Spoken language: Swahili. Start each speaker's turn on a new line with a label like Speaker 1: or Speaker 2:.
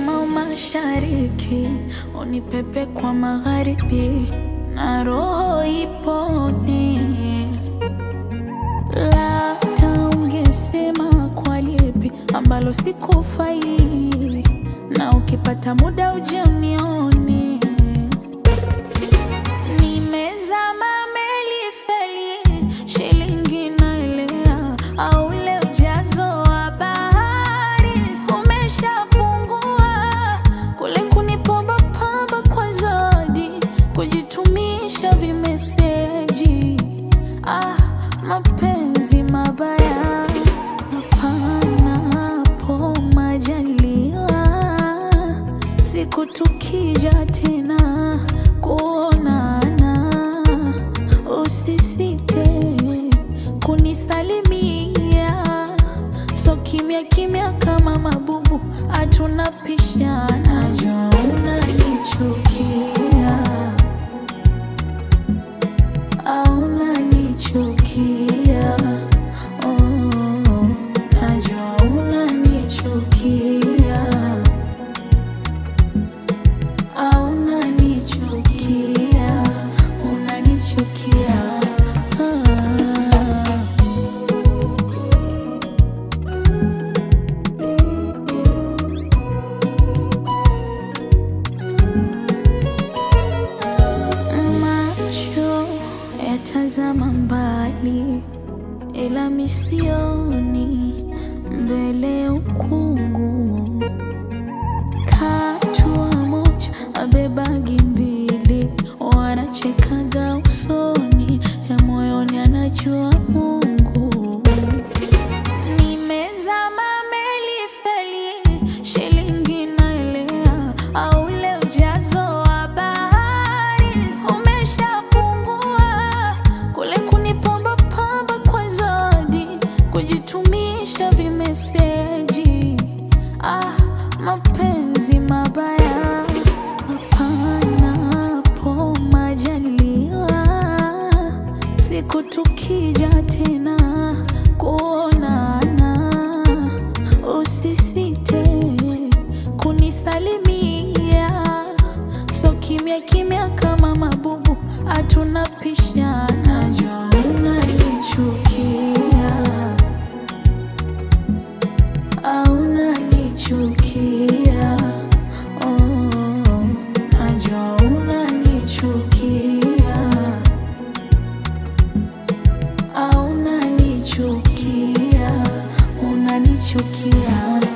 Speaker 1: kama mashariki, unipepe kwa magharibi, na roho ipone. Labda ungesema kwa lipi ambalo sikufai, na ukipata muda uje unione. Nimezama meli feli, shilingi naelea, au ule ujazo wa bahari umeshapungua. Kule kunipamba pamba kwa zodi, kujitumisha vimeseji. Mapenzi mabaya panapo majaliwa, siku tukija tena kuonana, usisite kunisalimia. So kimya kimya kama mabubu, hatuna pishana. Najua unanichukia, au unanichukia, najua unanichukia, au unanichukia, unanichukia. Macho yatazama mbali, ila misioni mbele ukungu. Katua moja abebagi mbili, wanachekaga usoni, ya moyoni anajua Mungu. Nimezama meli feli, shilingi naelea, au ule ujazo wa bahari umeshapungua. Kule kunipamba pamba kwa zodi, kujitumisha vimeseji. Mapenzi mabaya panapo majaliwa, siku tukija tena kuonana, usisite kunisalimia. So kimya kimya kama mabubu, hatuna pishana. Najua unanichukia, au unanichukia, najua unanichukia, au unanichukia, unanichukia.